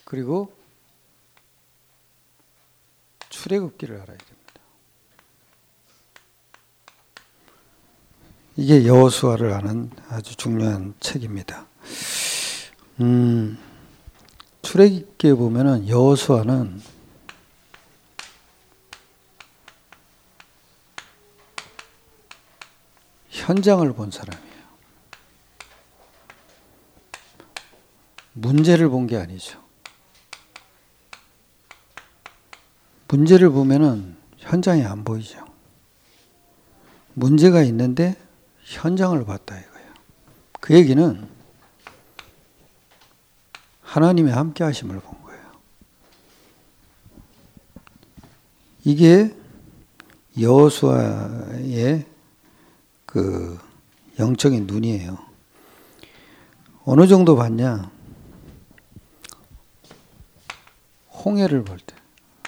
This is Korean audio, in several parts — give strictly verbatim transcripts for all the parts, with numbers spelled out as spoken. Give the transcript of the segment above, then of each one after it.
그리고 출애굽기를 알아야 됩니다. 이게 여호수아를 아는 아주 중요한 책입니다. 음, 출애굽기에 보면은 여호수아는 현장을 본 사람이에요. 문제를 본 게 아니죠. 문제를 보면은 현장이 안 보이죠. 문제가 있는데 현장을 봤다 이거예요. 그 얘기는 하나님의 함께 하심을 본 거예요. 이게 여호수아의 그 영적인 눈이에요. 어느 정도 봤냐? 홍해를 볼 때.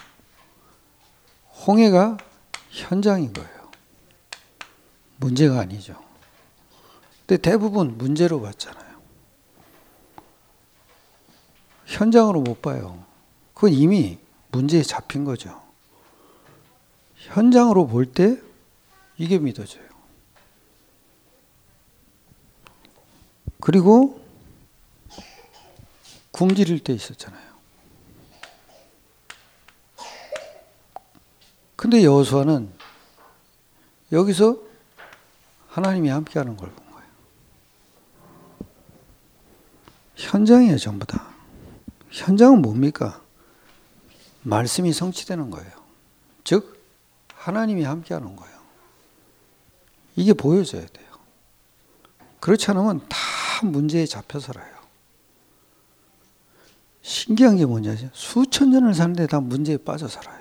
홍해가 현장인 거예요. 문제가 아니죠. 근데 대부분 문제로 봤잖아요. 현장으로 못 봐요. 그건 이미 문제에 잡힌 거죠. 현장으로 볼 때 이게 믿어져요. 그리고 굶주릴 때 있었잖아요. 근데 여호수아는 여기서 하나님이 함께하는 걸 본 거예요. 현장이에요, 전부 다. 현장은 뭡니까? 말씀이 성취되는 거예요. 즉 하나님이 함께하는 거예요. 이게 보여져야 돼요. 그렇지 않으면 다 문제에 잡혀 살아요. 신기한 게 뭐냐죠? 수천 년을 사는데 다 문제에 빠져 살아요.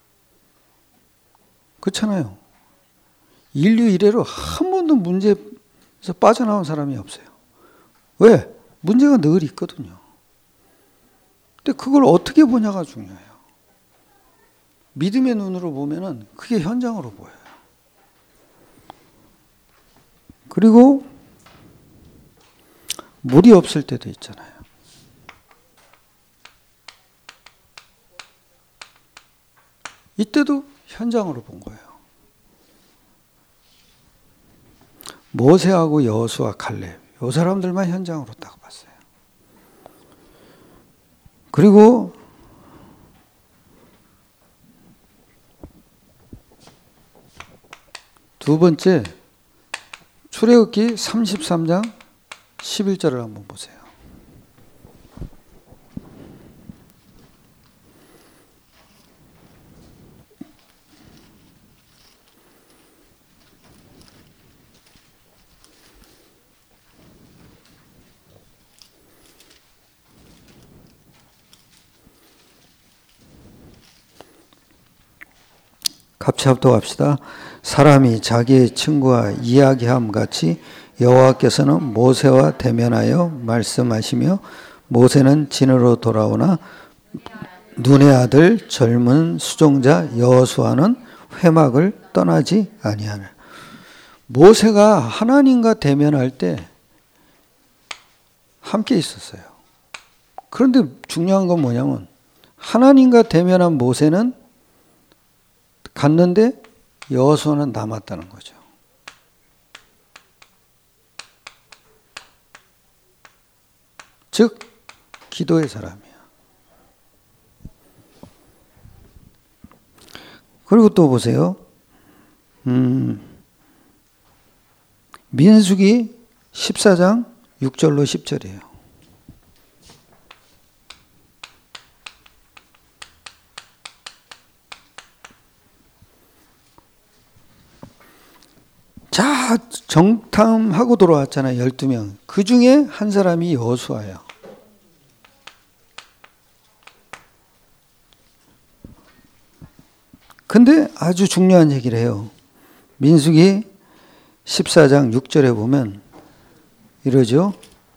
그렇잖아요. 인류 이래로 한 번도 문제에서 빠져나온 사람이 없어요. 왜? 문제가 늘 있거든요. 근데 그걸 어떻게 보냐가 중요해요. 믿음의 눈으로 보면은 그게 현장으로 보여요. 그리고 물이 없을 때도 있잖아요. 이때도 현장으로 본 거예요. 모세하고 여호수아, 갈렙 이 사람들만 현장으로 딱 봤어요. 그리고 두 번째 출애굽기 삼십삼 장 십일 절을 한번 보세요. 같이 합독합시다. 사람이 자기의 친구와 이야기함 같이 여호와께서는 모세와 대면하여 말씀하시며 모세는 진으로 돌아오나 눈의 아들 젊은 수종자 여호수아는 회막을 떠나지 아니하네. 모세가 하나님과 대면할 때 함께 있었어요. 그런데 중요한 건 뭐냐면 하나님과 대면한 모세는 갔는데 여호수아는 남았다는 거죠. 즉 기도의 사람이야. 그리고 또 보세요. 음, 민수기 십사 장 육 절로 십 절이에요. 자, 정탐하고 돌아왔잖아요. 열두 명. 그 중에 한 사람이 여호수아예요. 근데 아주 중요한 얘기를 해요. 민수기 십사 장 육 절에 보면 이러죠.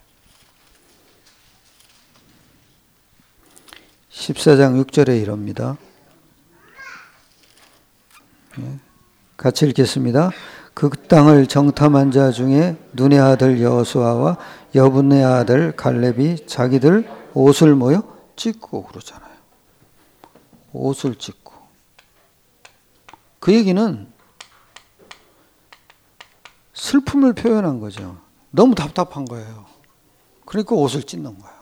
십사 장 육 절에 이럽니다. 같이 읽겠습니다. 그 땅을 정탐한 자 중에 눈의 아들 여호수아와 여분의 아들 갈렙이 자기들 옷을 모여 찢고 그러잖아요. 옷을 찢고. 그 얘기는 슬픔을 표현한 거죠. 너무 답답한 거예요. 그러니까 옷을 찢는 거예요.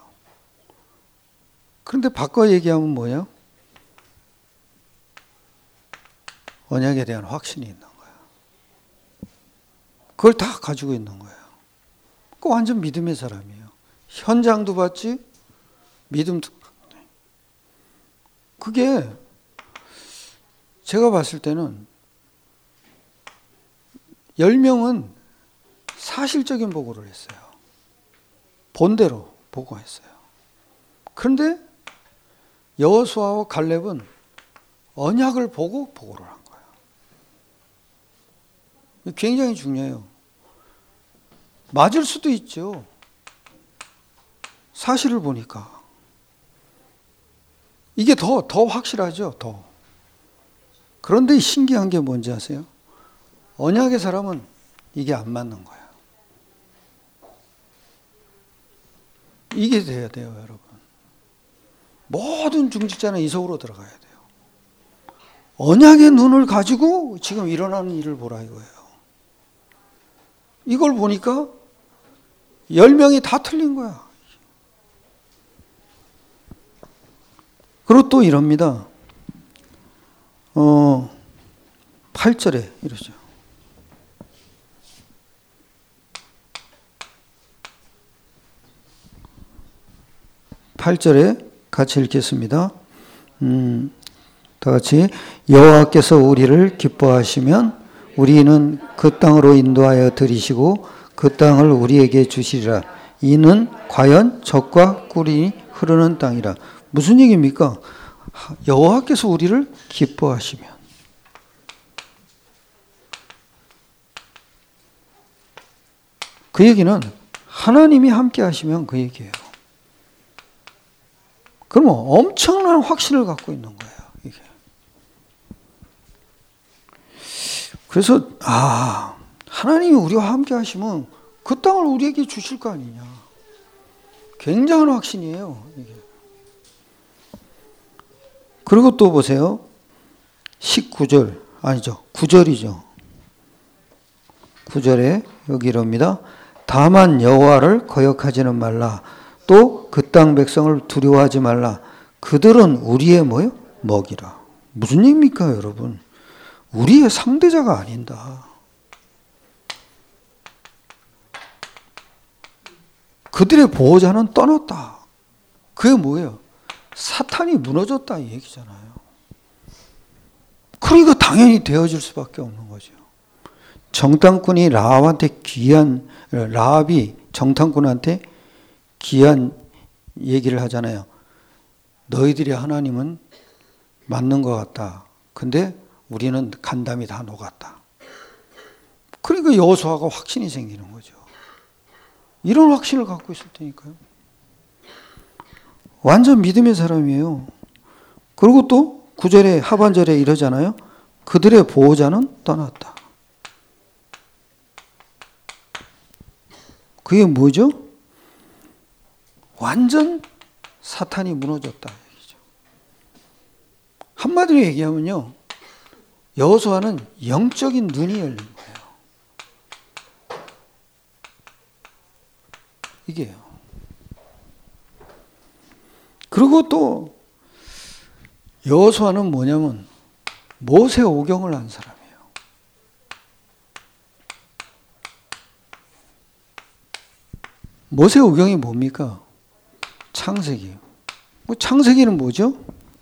그런데 바꿔 얘기하면 뭐예요? 언약에 대한 확신이 있는 거예요. 그걸 다 가지고 있는 거예요. 그 완전 믿음의 사람이에요. 현장도 봤지, 믿음도. 그게 제가 봤을 때는 열 명은 사실적인 보고를 했어요. 본대로 보고했어요. 그런데 여호수아와 갈렙은 언약을 보고 보고를 한 거예요. 굉장히 중요해요. 맞을 수도 있죠. 사실을 보니까. 이게 더, 더 확실하죠, 더. 그런데 신기한 게 뭔지 아세요? 언약의 사람은 이게 안 맞는 거예요. 이게 돼야 돼요, 여러분. 모든 중직자는 이 속으로 들어가야 돼요. 언약의 눈을 가지고 지금 일어나는 일을 보라 이거예요. 이걸 보니까 열 명이 다 틀린 거야. 그리고 또 이럽니다. 어, 팔 절에 이러죠. 팔 절에 같이 읽겠습니다. 음, 다 같이. 여호와께서 우리를 기뻐하시면 우리는 그 땅으로 인도하여 들이시고 그 땅을 우리에게 주시리라. 이는 과연 젖과 꿀이 흐르는 땅이라. 무슨 얘기입니까? 여호와께서 우리를 기뻐하시면. 그 얘기는 하나님이 함께 하시면 그 얘기예요. 그러면 엄청난 확신을 갖고 있는 거예요. 이게. 그래서 아, 하나님이 우리와 함께 하시면 그 땅을 우리에게 주실 거 아니냐. 굉장한 확신이에요. 이게. 그리고 또 보세요. 십구 절 아니죠. 구 절이죠. 구 절에 여기 이럽니다. 다만 여호와를 거역하지는 말라. 또 그 땅 백성을 두려워하지 말라. 그들은 우리의 뭐요? 먹이라. 무슨 얘기입니까, 여러분? 우리의 상대자가 아닌다. 그들의 보호자는 떠났다. 그게 뭐예요? 사탄이 무너졌다 이 얘기잖아요. 그러니까 당연히 되어질 수밖에 없는 거죠. 정탐꾼이 라합한테 귀한, 라합이 정탐꾼한테 귀한 얘기를 하잖아요. 너희들이 하나님은 맞는 것 같다. 근데 우리는 간담이 다 녹았다. 그러니까 여호수아가 확신이 생기는 거죠. 이런 확신을 갖고 있을 테니까요. 완전 믿음의 사람이에요. 그리고 또 구 절에 하반절에 이러잖아요. 그들의 보호자는 떠났다. 그게 뭐죠? 완전 사탄이 무너졌다 얘기죠. 한마디로 얘기하면요. 여호수아는 영적인 눈이 열린 거예요. 이게요. 그리고 또 여호수아는 뭐냐면 모세 오경을 한 사람이에요. 모세 오경이 뭡니까? 창세기. 뭐 창세기는 뭐죠?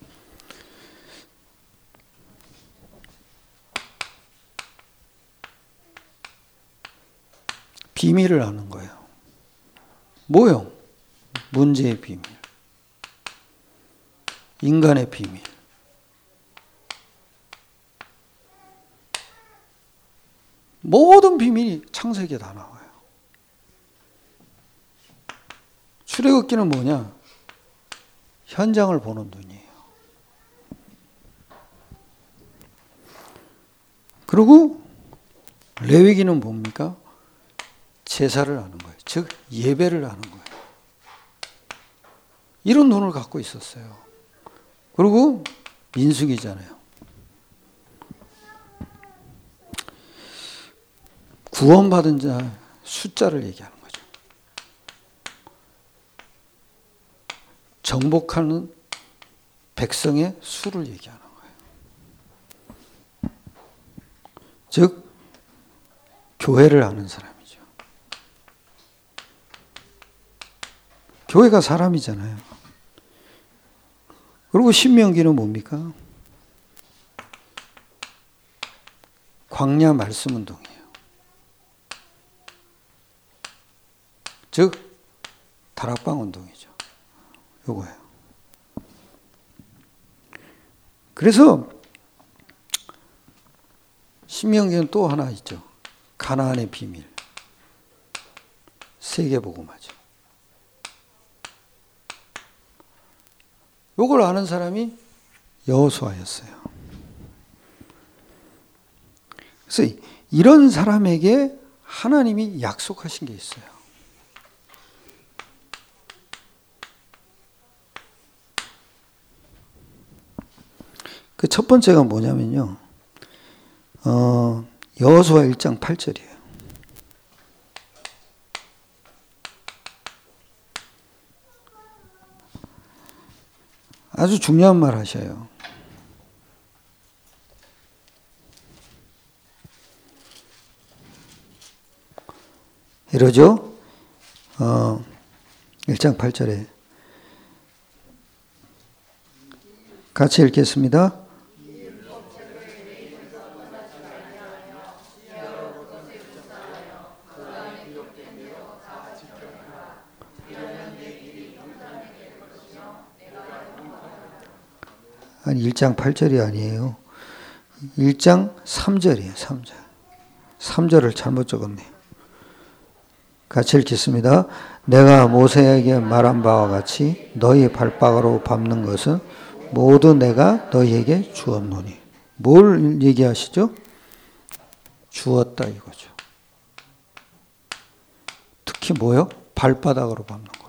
비밀을 아는 거예요. 뭐요? 문제의 비밀. 인간의 비밀. 모든 비밀이 창세기에 다 나와요. 출애굽기는 뭐냐? 현장을 보는 눈이에요. 그리고 레위기는 뭡니까? 제사를 하는 거예요. 즉 예배를 하는 거예요. 이런 눈을 갖고 있었어요. 그리고 민수기잖아요. 구원받은 자 숫자를 얘기하는 거죠. 정복하는 백성의 수를 얘기하는 거예요. 즉 교회를 아는 사람이죠. 교회가 사람이잖아요. 그리고 신명기는 뭡니까? 광야 말씀 운동이에요. 즉 다락방 운동이죠. 요거예요. 그래서 신명기는 또 하나 있죠. 가나안의 비밀. 세계복음화죠. 요걸 아는 사람이 여호수아였어요. 그래서 이런 사람에게 하나님이 약속하신 게 있어요. 그 첫 번째가 뭐냐면요. 어, 여호수아 일 장 팔 절이에요. 아주 중요한 말 하셔요. 이러죠? 어, 일 장 팔 절에 같이 읽겠습니다. 아니 일 장 팔 절이 아니에요. 일 장 삼 절이에요. 삼 절. 삼 절을 잘못 적었네요. 같이 읽겠습니다. 내가 모세에게 말한 바와 같이 너희 발바닥으로 밟는 것은 모두 내가 너희에게 주었노니. 뭘 얘기하시죠? 주었다 이거죠. 특히 뭐요? 발바닥으로 밟는 것.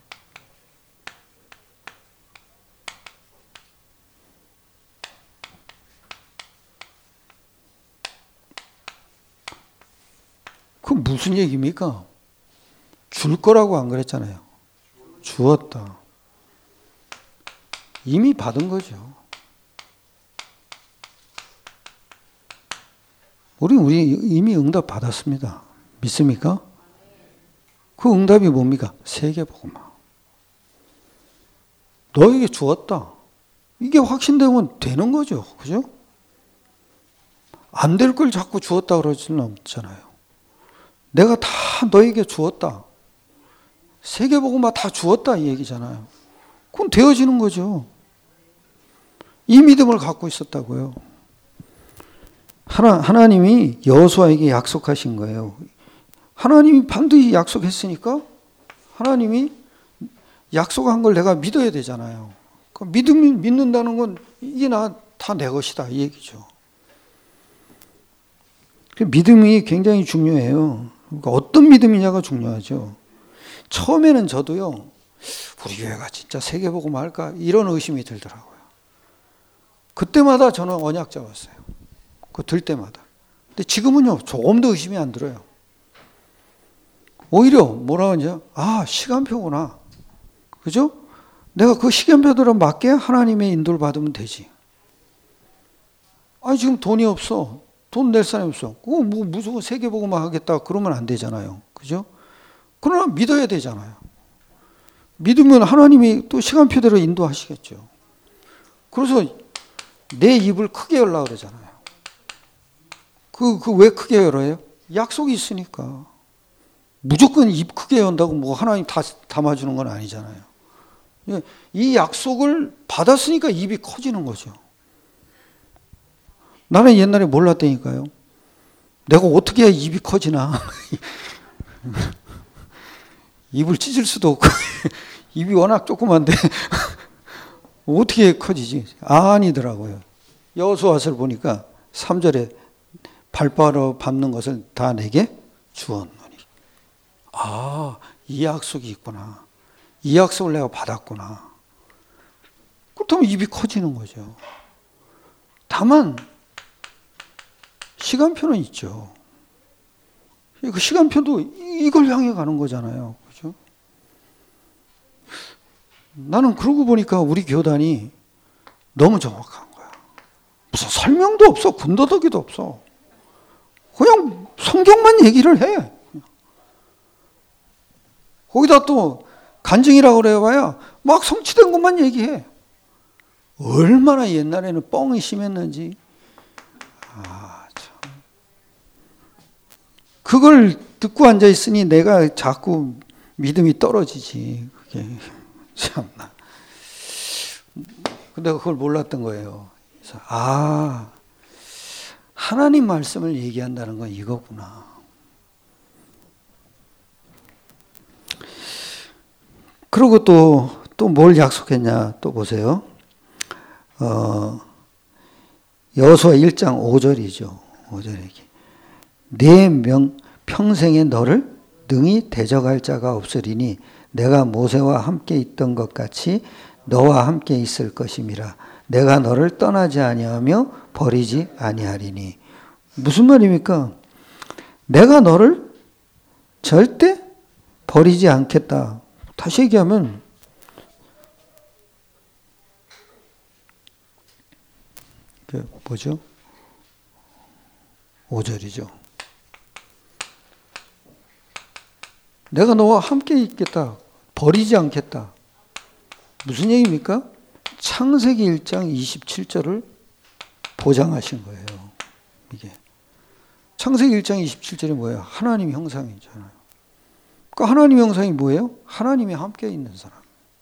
그 무슨 얘기입니까? 줄 거라고 안 그랬잖아요. 주었다. 이미 받은 거죠. 우리 우리 이미 응답 받았습니다. 믿습니까? 그 응답이 뭡니까? 세계복음화. 너에게 주었다. 이게 확신되면 되는 거죠. 그죠? 안 될 걸 자꾸 주었다 그러지는 않잖아요. 내가 다 너에게 주었다. 세계복음화 다 주었다 이 얘기잖아요. 그건 되어지는 거죠. 이 믿음을 갖고 있었다고요. 하나, 하나님이 여호수아에게 약속하신 거예요. 하나님이 반드시 약속했으니까 하나님이 약속한 걸 내가 믿어야 되잖아요. 그 믿음, 믿는다는 건 이게 나 다 내 것이다 이 얘기죠. 믿음이 굉장히 중요해요. 그러니까 어떤 믿음이냐가 중요하죠. 처음에는 저도요, 우리 교회가 진짜 세계복음 할까? 이런 의심이 들더라고요. 그때마다 저는 언약 잡았어요. 그 들 때마다. 근데 지금은요, 조금 더 의심이 안 들어요. 오히려 뭐라 하냐? 아, 시간표구나. 그죠? 내가 그 시간표대로 맞게 하나님의 인도를 받으면 되지. 아니, 지금 돈이 없어. 돈 낼 사람이 없어. 그거 뭐 무조건 세계복음화 하겠다 그러면 안 되잖아요. 그죠? 그러나 믿어야 되잖아요. 믿으면 하나님이 또 시간표대로 인도하시겠죠. 그래서 내 입을 크게 열라 그러잖아요. 그, 그 왜 크게 열어요? 약속이 있으니까. 무조건 입 크게 연다고 뭐 하나님 다 담아주는 건 아니잖아요. 이 약속을 받았으니까 입이 커지는 거죠. 나는 옛날에 몰랐다니까요. 내가 어떻게 해야 입이 커지나. 입을 찢을 수도 없고 입이 워낙 조그만데 어떻게 커지지? 아니더라고요. 여호수아서를 보니까 삼 절에 발바로 밟는 것을 다 내게 주었노니. 아, 이 약속이 있구나. 이 약속을 내가 받았구나. 그렇다면 입이 커지는 거죠. 다만 시간표는 있죠. 그 시간표도 이걸 향해 가는 거잖아요. 그죠? 나는 그러고 보니까 우리 교단이 너무 정확한 거야. 무슨 설명도 없어. 군더더기도 없어. 그냥 성경만 얘기를 해. 거기다 또 간증이라고 그래봐야 막 성취된 것만 얘기해. 얼마나 옛날에는 뻥이 심했는지. 아, 참. 그걸 듣고 앉아있으니 내가 자꾸 믿음이 떨어지지. 그게 참나. 근데 그걸 몰랐던 거예요. 그래서 아, 하나님 말씀을 얘기한다는 건 이거구나. 그리고 또, 또 뭘 약속했냐, 또 보세요. 어, 여호수아 일 장 오 절이죠. 오 절에. 내 명, 평생에 너를 능히 대적할 자가 없으리니 내가 모세와 함께 있던 것 같이 너와 함께 있을 것임이라. 내가 너를 떠나지 아니하며 버리지 아니하리니. 무슨 말입니까? 내가 너를 절대 버리지 않겠다. 다시 얘기하면 그 뭐죠? 오 절이죠. 내가 너와 함께 있겠다. 버리지 않겠다. 무슨 얘기입니까? 창세기 일 장 이십칠 절을 보장하신 거예요. 이게 창세기 일 장 이십칠 절이 뭐예요? 하나님 형상이잖아요. 그러니까 하나님 형상이 뭐예요? 하나님이 함께 있는 사람.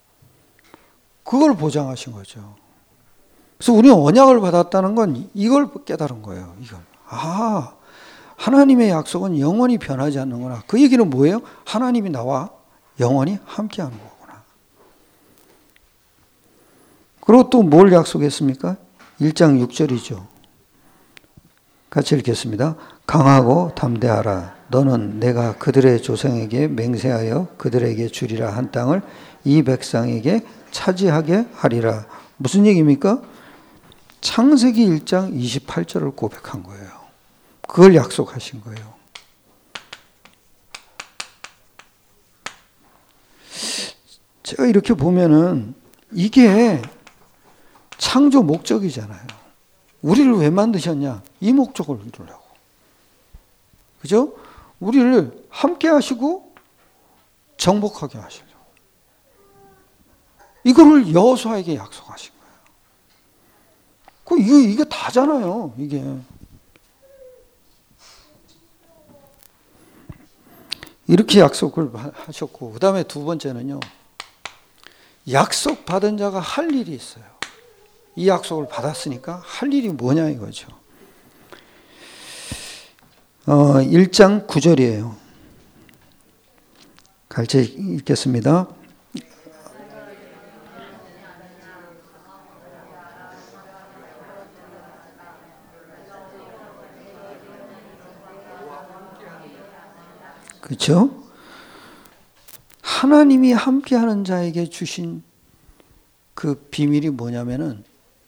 그걸 보장하신 거죠. 그래서 우리는 언약을 받았다는 건 이걸 깨달은 거예요. 이걸. 아, 하나님의 약속은 영원히 변하지 않는구나. 그 얘기는 뭐예요? 하나님이 나와 영원히 함께하는 거구나. 그리고 또 뭘 약속했습니까? 일 장 육 절이죠. 같이 읽겠습니다. 강하고 담대하라. 너는 내가 그들의 조상에게 맹세하여 그들에게 주리라 한 땅을 이 백성에게 차지하게 하리라. 무슨 얘기입니까? 창세기 일 장 이십팔 절을 고백한 거예요. 그걸 약속하신 거예요. 제가 이렇게 보면은 이게 창조 목적이잖아요. 우리를 왜 만드셨냐? 이 목적을 이루려고. 그죠? 우리를 함께 하시고 정복하게 하시려고. 이거를 여호수아에게 약속하신 거예요. 그 이게, 이게 다잖아요. 이게. 이렇게 약속을 하셨고, 그 다음에 두 번째는요. 약속 받은 자가 할 일이 있어요. 이 약속을 받았으니까 할 일이 뭐냐 이거죠. 어, 일 장 구 절이에요. 같이 읽겠습니다. 그렇죠? 하나님이 함께하는 자에게 주신 그 비밀이 뭐냐면은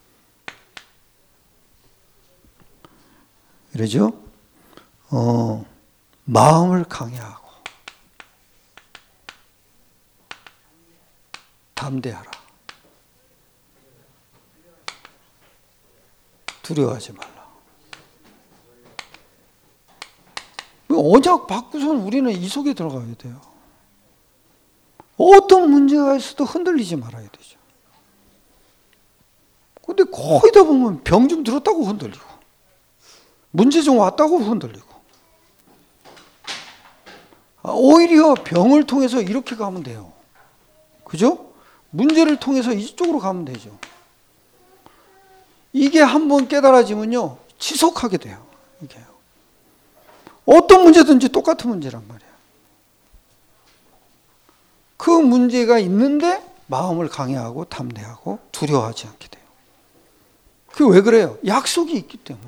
그러죠? 어, 마음을 강해하고 담대하라. 두려워하지 말라. 언약 받고선 우리는 이 속에 들어가야 돼요. 어떤 문제가 있어도 흔들리지 말아야 되죠. 근데 거의 다 보면 병 좀 들었다고 흔들리고 문제 좀 왔다고 흔들리고 오히려 병을 통해서 이렇게 가면 돼요. 그죠? 문제를 통해서 이쪽으로 가면 되죠. 이게 한번 깨달아지면요 지속하게 돼요. 이게 어떤 문제든지 똑같은 문제란 말이에요. 그 문제가 있는데 마음을 강해하고 담대하고 두려워하지 않게 돼요. 그게 왜 그래요? 약속이 있기 때문에.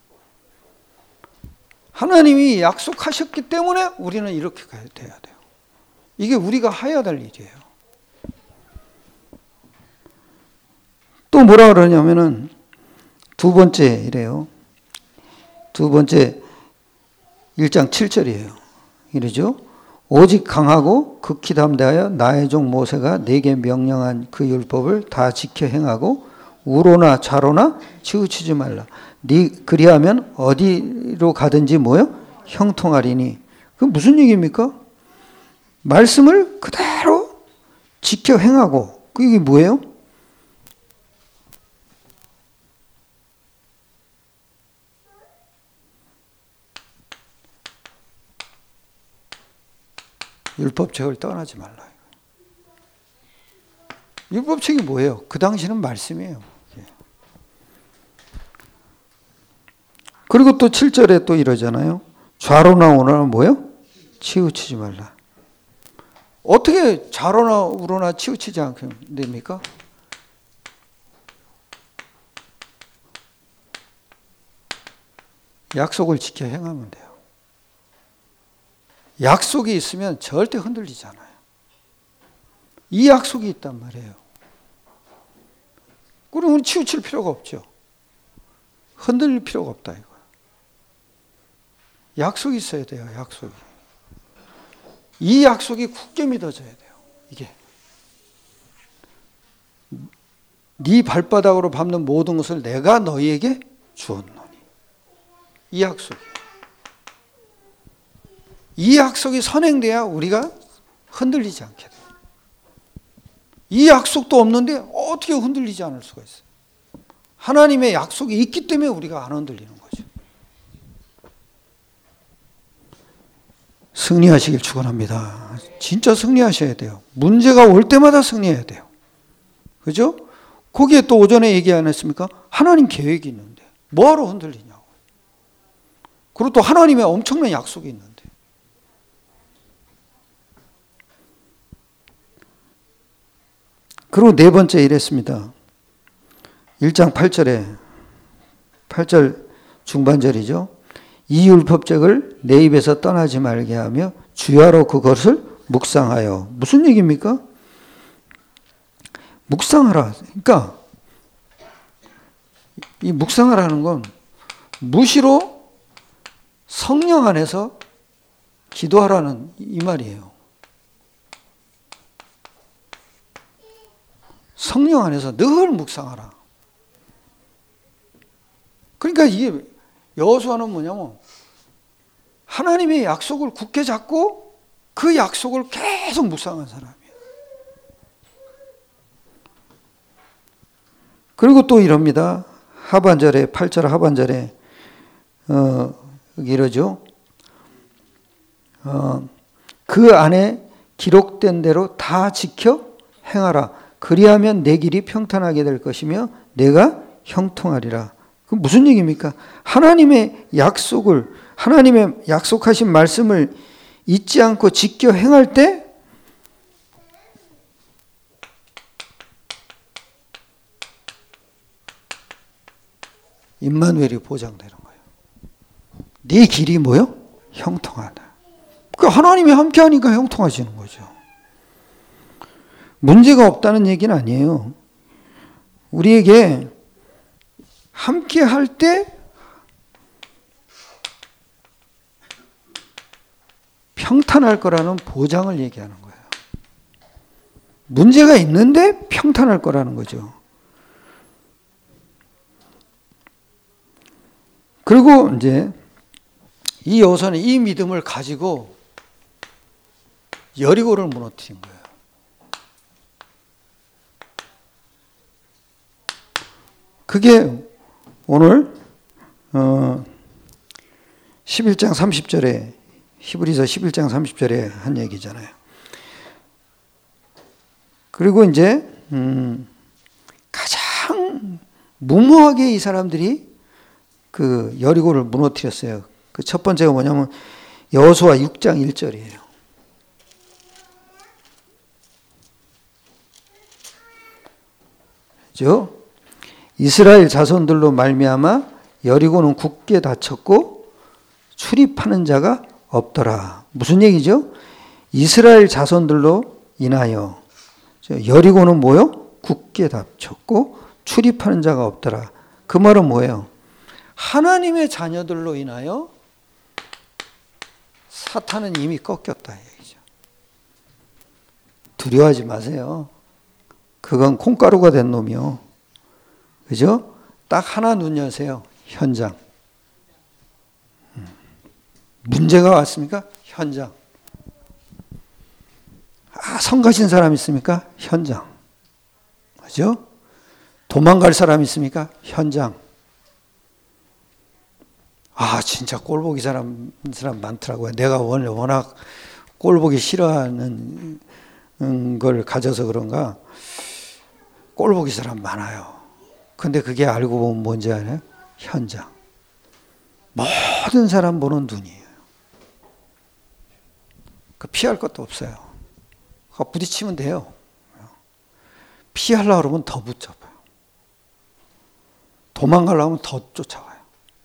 하나님이 약속하셨기 때문에 우리는 이렇게 돼야 돼요. 이게 우리가 해야 될 일이에요. 또 뭐라 그러냐면은 두 번째 이래요. 두 번째 일 장 칠 절이에요. 이러죠. 오직 강하고 극히 담대하여 나의 종 모세가 내게 명령한 그 율법을 다 지켜 행하고 우로나 좌로나 치우치지 말라. 네 그리하면 어디로 가든지 뭐요? 형통하리니. 그 무슨 얘기입니까? 말씀을 그대로 지켜 행하고. 그게 뭐예요? 율법책을 떠나지 말라. 율법책이 뭐예요? 그 당시는 말씀이에요. 그리고 또 칠 절에 또 이러잖아요. 좌로나 우로나 뭐예요? 치우치지 말라. 어떻게 좌로나 우로나 치우치지 않게 됩니까? 약속을 지켜 행하면 돼요. 약속이 있으면 절대 흔들리지 않아요. 이 약속이 있단 말이에요. 그러면 치우칠 필요가 없죠. 흔들릴 필요가 없다 이거. 약속이 있어야 돼요. 약속이. 이 약속이 굳게 믿어져야 돼요. 이게. 네 발바닥으로 밟는 모든 것을 내가 너희에게 주었노니. 이 약속이. 이 약속이 선행돼야 우리가 흔들리지 않게 돼요. 이 약속도 없는데 어떻게 흔들리지 않을 수가 있어요. 하나님의 약속이 있기 때문에 우리가 안 흔들리는 거죠. 승리하시길 축원합니다. 진짜 승리하셔야 돼요. 문제가 올 때마다 승리해야 돼요. 그죠? 거기에 또 오전에 얘기 안 했습니까? 하나님 계획이 있는데 뭐하러 흔들리냐고. 그리고 또 하나님의 엄청난 약속이 있는데. 그리고 네 번째 이랬습니다. 일 장 팔 절에 팔 절 중반절이죠. 이 율법책을 내 입에서 떠나지 말게 하며 주야로 그것을 묵상하여. 무슨 얘기입니까? 묵상하라. 그러니까 이 묵상하라는 건 무시로 성령 안에서 기도하라는 이 말이에요. 성령 안에서 늘 묵상하라. 그러니까 이게 여호수아는 뭐냐면 하나님의 약속을 굳게 잡고 그 약속을 계속 묵상한 사람이에요. 그리고 또 이럽니다. 하반절에 팔 절 하반절에 어, 여기 이러죠. 어, 그 안에 기록된 대로 다 지켜 행하라. 그리하면 내 길이 평탄하게 될 것이며 내가 형통하리라. 그 무슨 얘기입니까? 하나님의 약속을, 하나님의 약속하신 말씀을 잊지 않고 지켜 행할 때 임마누엘이 보장되는 거예요. 네 길이 뭐요? 형통하다. 그러니까 하나님이 함께하니까 형통하시는 거죠. 문제가 없다는 얘기는 아니에요. 우리에게 함께 할 때 평탄할 거라는 보장을 얘기하는 거예요. 문제가 있는데 평탄할 거라는 거죠. 그리고 이제 이 여호수아는 이 믿음을 가지고 여리고를 무너뜨린 거예요. 그게 오늘 어 십일 장 삼십 절에 히브리서 십일 장 삼십 절에 한 얘기잖아요. 그리고 이제 음 가장 무모하게 이 사람들이 그 여리고를 무너뜨렸어요. 그 첫 번째가 뭐냐면 여호수아 육 장 일 절이에요. 그죠? 이스라엘 자손들로 말미암아 여리고는 굳게 닫혔고 출입하는 자가 없더라. 무슨 얘기죠? 이스라엘 자손들로 인하여 여리고는 뭐요? 굳게 닫혔고 출입하는 자가 없더라. 그 말은 뭐예요? 하나님의 자녀들로 인하여 사탄은 이미 꺾였다 얘기죠. 두려워하지 마세요. 그건 콩가루가 된 놈이요. 그죠? 딱 하나 눈 여세요. 현장. 문제가 왔습니까? 현장. 아, 성 가신 사람 있습니까? 현장. 그죠? 도망갈 사람 있습니까? 현장. 아, 진짜 꼴보기 사람, 사람 많더라고요. 내가 원래 워낙 꼴보기 싫어하는 걸 가져서 그런가 꼴보기 사람 많아요. 근데 그게 알고 보면 뭔지 알아요? 현장. 모든 사람 보는 눈이에요. 그 피할 것도 없어요. 부딪히면 돼요. 피하려고 그러면 더 붙잡아요. 도망가려고 하면 더 쫓아와요.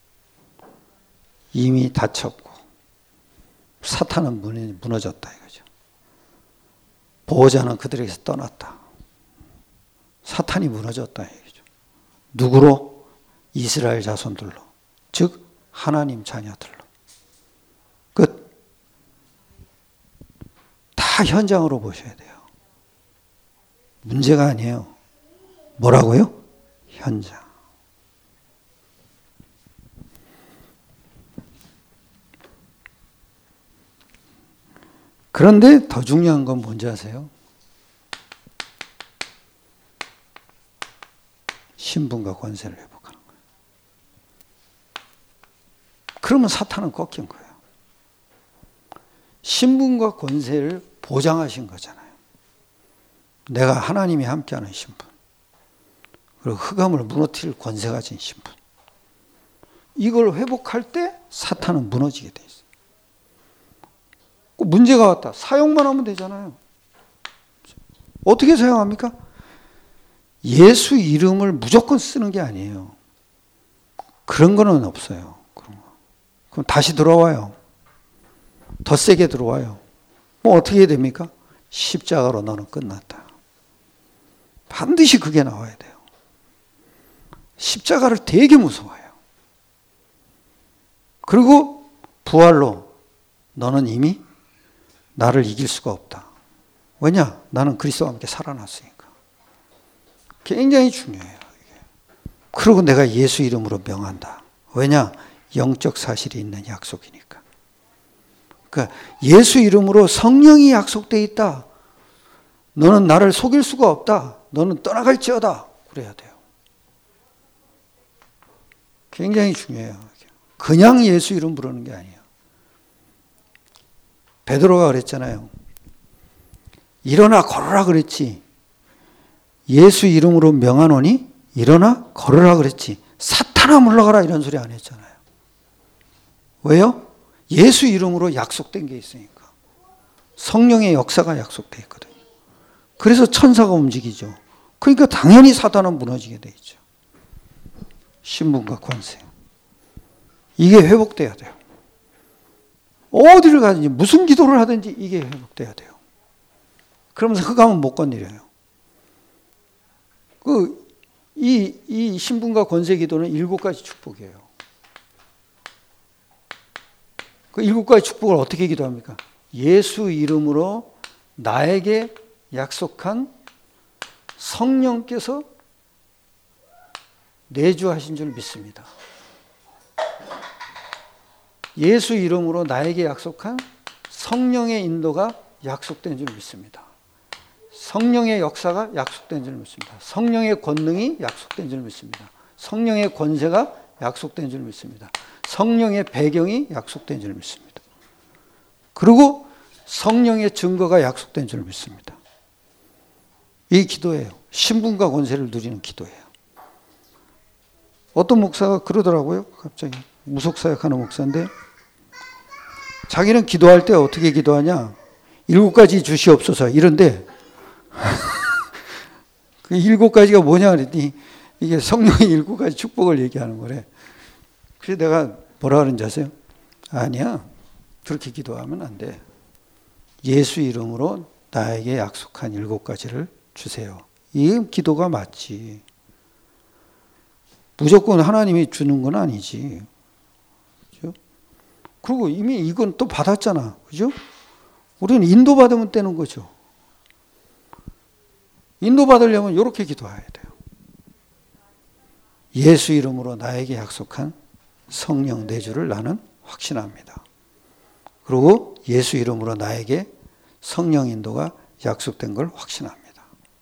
이미 다쳤고 사탄은 무너졌다 이거죠. 보호자는 그들에게서 떠났다. 사탄이 무너졌다 이거죠. 누구로? 이스라엘 자손들로. 즉 하나님 자녀들로. 끝. 다 현장으로 보셔야 돼요. 문제가 아니에요. 뭐라고요? 현장. 그런데 더 중요한 건 뭔지 아세요? 신분과 권세를 회복하는 거예요. 그러면 사탄은 꺾인 거예요. 신분과 권세를 보장하신 거잖아요. 내가 하나님이 함께하는 신분. 그리고 흑암을 무너뜨릴 권세 가진 신분. 이걸 회복할 때 사탄은 무너지게 돼 있어요. 문제가 왔다. 사용만 하면 되잖아요. 어떻게 사용합니까? 예수 이름을 무조건 쓰는 게 아니에요. 그런 거는 없어요. 그런 거. 그럼 다시 들어와요. 더 세게 들어와요. 뭐 어떻게 해야 됩니까? 십자가로 너는 끝났다. 반드시 그게 나와야 돼요. 십자가를 되게 무서워해요. 그리고 부활로 너는 이미 나를 이길 수가 없다. 왜냐? 나는 그리스도와 함께 살아났으니까. 굉장히 중요해요. 그리고 내가 예수 이름으로 명한다. 왜냐? 영적 사실이 있는 약속이니까. 그러니까 예수 이름으로 성령이 약속되어 있다. 너는 나를 속일 수가 없다. 너는 떠나갈지어다. 그래야 돼요. 굉장히 중요해요. 그냥 예수 이름 부르는 게 아니에요. 베드로가 그랬잖아요. 일어나 걸어라 그랬지. 예수 이름으로 명하노니 일어나 걸어라 그랬지. 사탄아 물러가라 이런 소리 안 했잖아요. 왜요? 예수 이름으로 약속된 게 있으니까. 성령의 역사가 약속되어 있거든요. 그래서 천사가 움직이죠. 그러니까 당연히 사탄은 무너지게 돼 있죠. 신분과 권세. 이게 회복돼야 돼요. 어디를 가든지 무슨 기도를 하든지 이게 회복돼야 돼요. 그러면서 흑암은 못 건드려요. 그, 이, 이 신분과 권세 기도는 일곱 가지 축복이에요. 그 일곱 가지 축복을 어떻게 기도합니까? 예수 이름으로 나에게 약속한 성령께서 내주하신 줄 믿습니다. 예수 이름으로 나에게 약속한 성령의 인도가 약속된 줄 믿습니다. 성령의 역사가 약속된 줄 믿습니다. 성령의 권능이 약속된 줄 믿습니다. 성령의 권세가 약속된 줄 믿습니다. 성령의 배경이 약속된 줄 믿습니다. 그리고 성령의 증거가 약속된 줄 믿습니다. 이 기도예요. 신분과 권세를 누리는 기도예요. 어떤 목사가 그러더라고요. 갑자기 무속사역하는 목사인데 자기는 기도할 때 어떻게 기도하냐. 일곱 가지 주시옵소서 이런데 그 일곱 가지가 뭐냐 그랬더니 이게 성령의 일곱 가지 축복을 얘기하는 거래. 그래서 내가 뭐라 그런지 아세요? 아니야. 그렇게 기도하면 안 돼. 예수 이름으로 나에게 약속한 일곱 가지를 주세요. 이 기도가 맞지. 무조건 하나님이 주는 건 아니지. 그죠? 그리고 이미 이건 또 받았잖아. 그죠? 우리는 인도받으면 되는 거죠. 인도받으려면 이렇게 기도해야 돼요. 예수 이름으로 나에게 약속한 성령 내주를 나는 확신합니다. 그리고 예수 이름으로 나에게 성령 인도가 약속된 걸 확신합니다.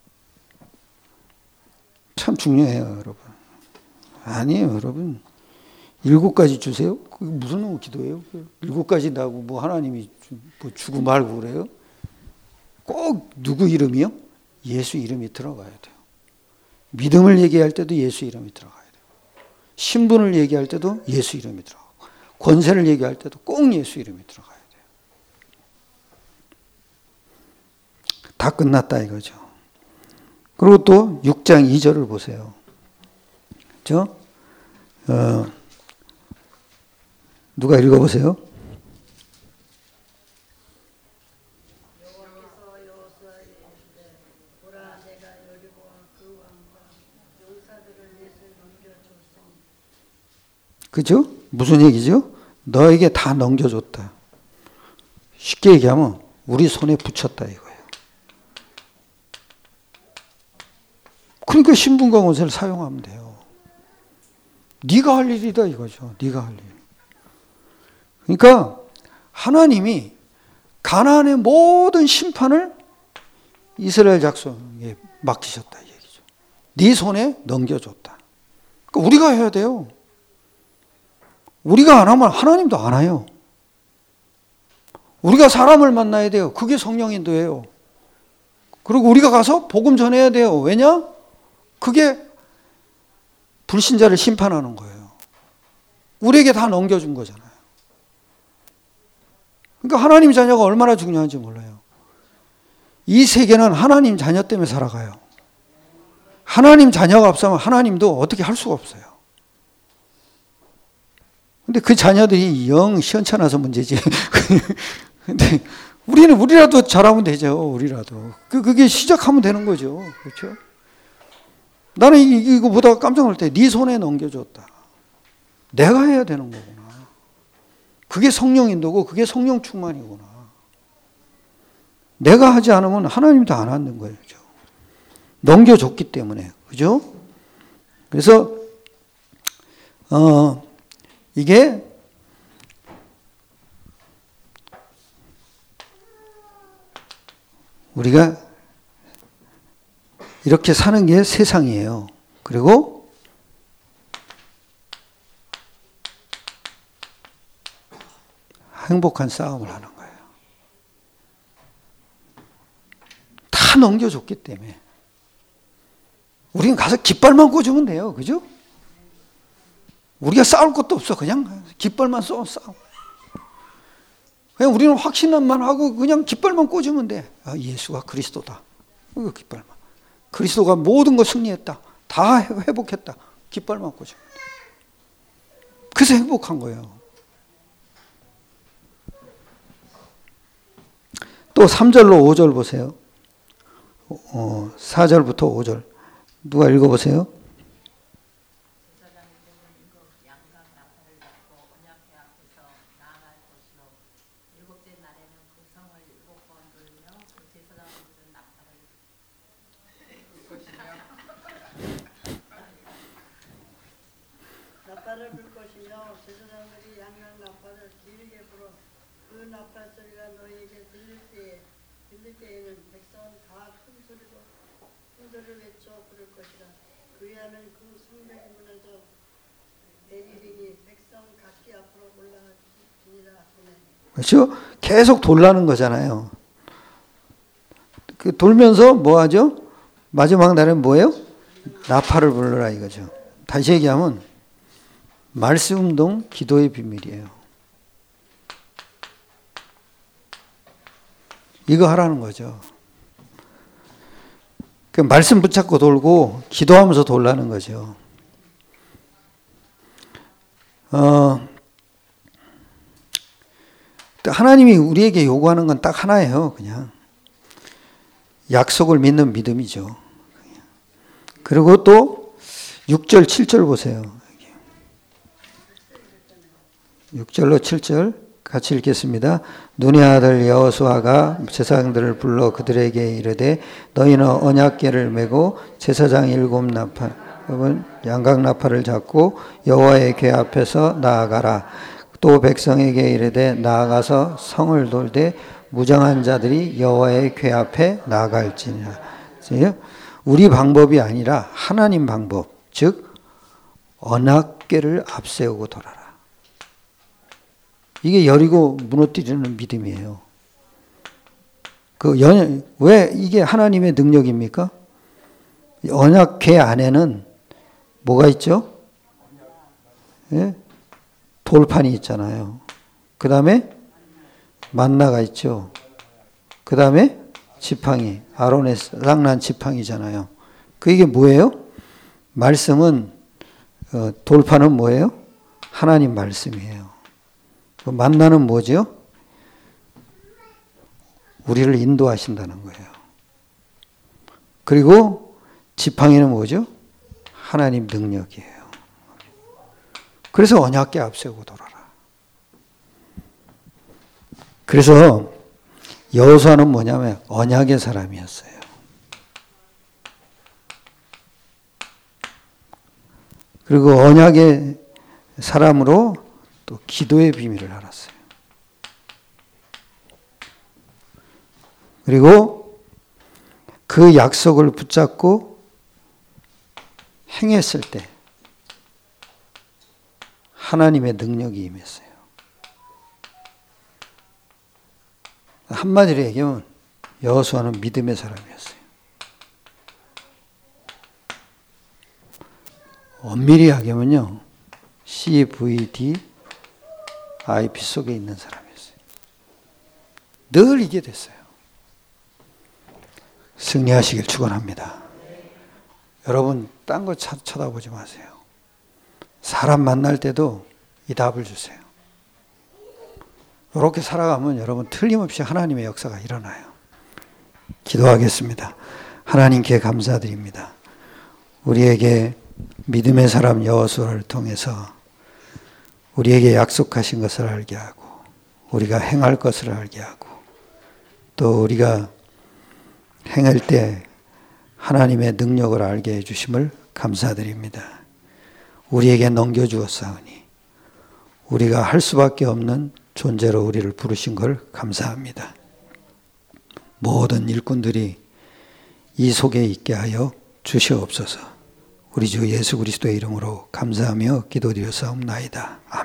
참 중요해요, 여러분. 아니에요, 여러분. 일곱 가지 주세요? 그게 무슨 기도예요? 일곱 가지 나고 뭐 하나님이 뭐 주고 말고 그래요? 꼭 누구 이름이요? 예수 이름이 들어가야 돼요. 믿음을 얘기할 때도 예수 이름이 들어가야 돼요. 신분을 얘기할 때도 예수 이름이 들어가고, 권세를 얘기할 때도 꼭 예수 이름이 들어가야 돼요. 다 끝났다 이거죠. 그리고 또 육 장 이 절을 보세요. 그렇죠? 어, 누가 읽어보세요. 그죠? 무슨 얘기죠? 너에게 다 넘겨줬다. 쉽게 얘기하면 우리 손에 붙였다 이거예요. 그러니까 신분과 권세를 사용하면 돼요. 네가 할 일이다 이거죠. 네가 할 일. 그러니까 하나님이 가나안의 모든 심판을 이스라엘 작성에 맡기셨다 이 얘기죠. 네 손에 넘겨줬다. 그러니까 우리가 해야 돼요. 우리가 안 하면 하나님도 안 해요. 우리가 사람을 만나야 돼요. 그게 성령 인도예요. 그리고 우리가 가서 복음 전해야 돼요. 왜냐? 그게 불신자를 심판하는 거예요. 우리에게 다 넘겨준 거잖아요. 그러니까 하나님 자녀가 얼마나 중요한지 몰라요. 이 세계는 하나님 자녀 때문에 살아가요. 하나님 자녀가 없으면 하나님도 어떻게 할 수가 없어요. 근데 그 자녀들이 영 시원찮아서 문제지. 근데 우리는 우리라도 잘하면 되죠. 우리라도. 그, 그게 시작하면 되는 거죠. 그렇죠? 나는 이거 보다가 깜짝 놀랄 때 네 손에 넘겨줬다. 내가 해야 되는 거구나. 그게 성령 인도고 그게 성령 충만이구나. 내가 하지 않으면 하나님도 안 하는 거예요. 그렇죠? 넘겨줬기 때문에. 그죠? 그래서 어 이게 우리가 이렇게 사는 게 세상이에요. 그리고 행복한 싸움을 하는 거예요. 다 넘겨줬기 때문에. 우리는 가서 깃발만 꽂으면 돼요. 그죠? 우리가 싸울 것도 없어. 그냥 깃발만 쏘, 싸워. 그냥 우리는 확신만 하고 그냥 깃발만 꽂으면 돼. 아, 예수가 그리스도다. 이거 깃발만. 그리스도가 모든 걸 승리했다. 다 회복했다. 깃발만 꽂으면 돼. 그래서 행복한 거예요. 또 삼 절로 오 절 보세요. 어, 사 절부터 오 절. 누가 읽어보세요. 나팔을 불 것이며 제사장들이 양각 나팔을 길게 불어 그 나팔 소리가 너희에게 들릴 때에 들릴 때에는 백성은 다 큰 소리로 큰 소리를 외쳐 부를 것이라. 그리하면 그 성벽이 무너져 내리리니 백성 각기 앞으로 올라가니라. 그렇죠? 계속 돌라는 거잖아요. 그 돌면서 뭐 하죠? 마지막 날엔 뭐예요? 나팔을 불러라 이거죠. 다시 얘기하면 말씀 운동 기도의 비밀이에요. 이거 하라는 거죠. 그 말씀 붙잡고 돌고 기도하면서 돌라는 거죠. 어, 하나님이 우리에게 요구하는 건 딱 하나예요. 그냥 약속을 믿는 믿음이죠. 그리고 또 육 절, 칠 절 보세요. 육 절로 칠 절 같이 읽겠습니다. 눈의 아들 여호수아가 제사장들을 불러 그들에게 이르되 너희는 언약궤를 메고 제사장 일곱 나팔 양각 나팔을 잡고 여호와의 궤 앞에서 나아가라. 또 백성에게 이르되 나아가서 성을 돌되 무장한 자들이 여호와의 궤 앞에 나아갈지니라. 우리 방법이 아니라 하나님 방법, 즉 언약궤를 앞세우고 돌아라. 이게 여리고 무너뜨리는 믿음이에요. 그 연, 왜 이게 하나님의 능력입니까? 언약궤 안에는 뭐가 있죠? 예? 돌판이 있잖아요. 그 다음에 만나가 있죠. 그 다음에 지팡이, 아론의 쌍난 지팡이잖아요. 그 이게 뭐예요? 말씀은 어, 돌판은 뭐예요? 하나님 말씀이에요. 그 만나는 뭐죠? 우리를 인도하신다는 거예요. 그리고 지팡이는 뭐죠? 하나님 능력이에요. 그래서 언약궤 앞세우고 돌아라. 그래서 여호수아는 뭐냐면 언약의 사람이었어요. 그리고 언약의 사람으로 또 기도의 비밀을 알았어요. 그리고 그 약속을 붙잡고 행했을 때 하나님의 능력이 임했어요. 한마디로 얘기하면 여호수아는 믿음의 사람이었어요. 엄밀히 하면요, 씨 브이 디 아이 피 속에 있는 사람이었어요. 늘 이게 됐어요. 승리하시길 축원합니다. 여러분 딴 거 쳐다보지 마세요. 사람 만날 때도 이 답을 주세요. 이렇게 살아가면 여러분 틀림없이 하나님의 역사가 일어나요. 기도하겠습니다. 하나님께 감사드립니다. 우리에게 믿음의 사람 여호수아를 통해서 우리에게 약속하신 것을 알게 하고 우리가 행할 것을 알게 하고 또 우리가 행할 때 하나님의 능력을 알게 해주심을 감사드립니다. 우리에게 넘겨주었사오니 우리가 할 수밖에 없는 존재로 우리를 부르신 걸 감사합니다. 모든 일꾼들이 이 속에 있게 하여 주시옵소서. 우리 주 예수 그리스도의 이름으로 감사하며 기도드렸사옵나이다. 아멘.